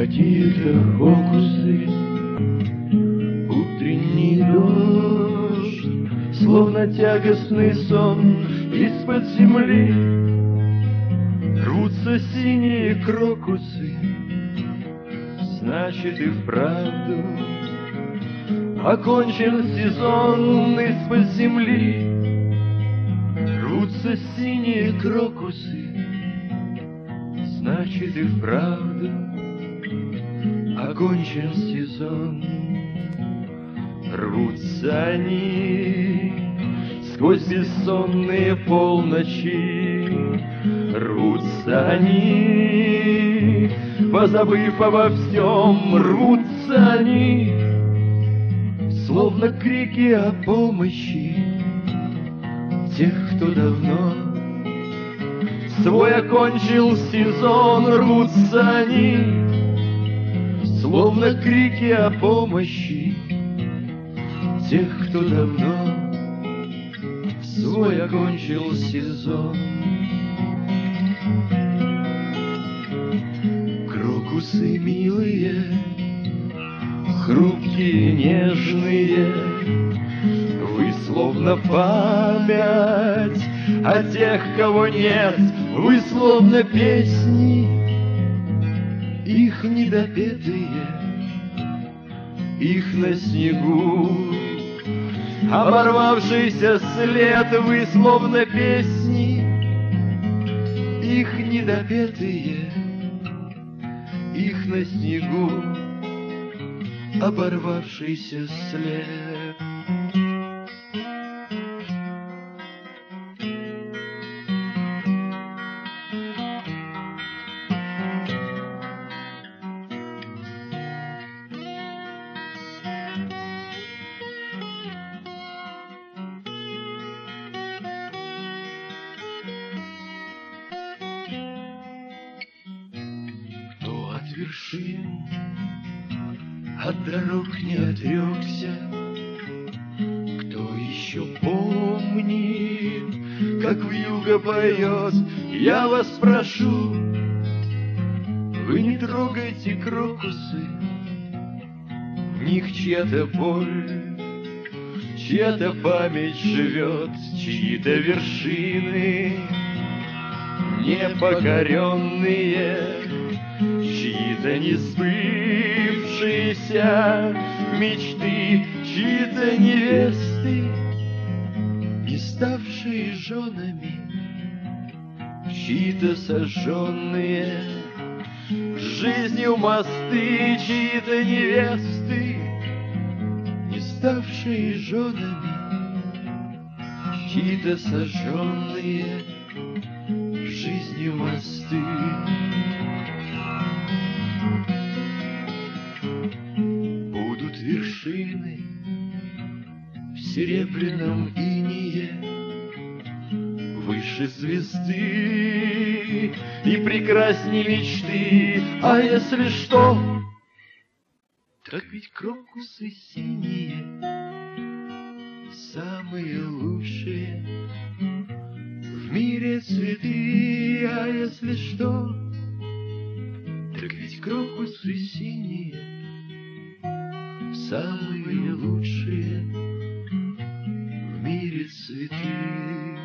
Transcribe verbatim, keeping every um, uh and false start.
какие-то фокусы. Утренний дождь, словно тягостный сон, из-под земли рвутся синие крокусы. Значит, и вправду окончен сезон, из-под земли рвутся синие крокусы. Значит, и вправду окончен сезон. Рвутся они сквозь бессонные полночи, рвутся они, позабыв обо всем, рвутся они, словно крики о помощи тех, кто давно свой окончил сезон. Рвутся они, словно крики о помощи тех, кто давно свой окончил сезон. Крокусы милые, хрупкие, нежные, вы словно память о тех, кого нет, вы словно песни, их недопетые, их на снегу оборвавшийся след. Вы словно песни, их недопетые, их на снегу оборвавшийся след. Вершин от дорог не отрекся, кто еще помнит, как вьюга поет, я вас прошу, вы не трогайте крокусы, в них чья-то боль, чья-то память живет, чьи-то вершины непокоренные, чьи-то несбывшиеся мечты, чьи-то невесты, не ставшие женами, чьи-то сожженные жизнью мосты, чьи-то невесты, не ставшие женами, чьи-то сожженные жизнью мосты. Вершины в серебряном инее, выше звезды и прекрасней мечты. А если что, так ведь крокусы синие самые лучшие в мире цветы. А если что, так ведь крокусы синие самые лучшие в мире цветы.